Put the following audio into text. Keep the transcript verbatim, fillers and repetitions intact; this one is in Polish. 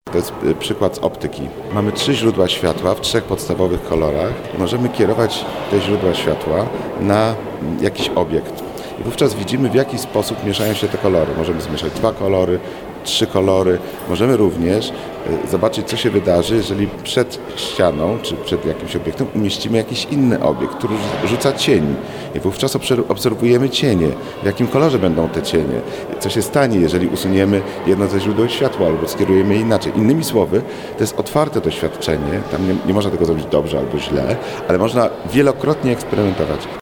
To jest y, przykład z optyki. Mamy trzy źródła światła w trzech podstawowych kolorach. Możemy kierować te źródła światła na mm, jakiś obiekt. I wówczas widzimy, w jaki sposób mieszają się te kolory. Możemy zmieszać dwa kolory, trzy kolory. Możemy również y, zobaczyć, co się wydarzy, jeżeli przed ścianą czy przed jakimś obiektem umieścimy jakiś inny obiekt, który rzuca cień. I wówczas obserwujemy cienie, w jakim kolorze będą te cienie. Co się stanie, jeżeli usuniemy jedno ze źródeł światła albo skierujemy je inaczej. Innymi słowy, to jest otwarte doświadczenie. Tam nie, nie można tego zrobić dobrze albo źle, ale można wielokrotnie eksperymentować.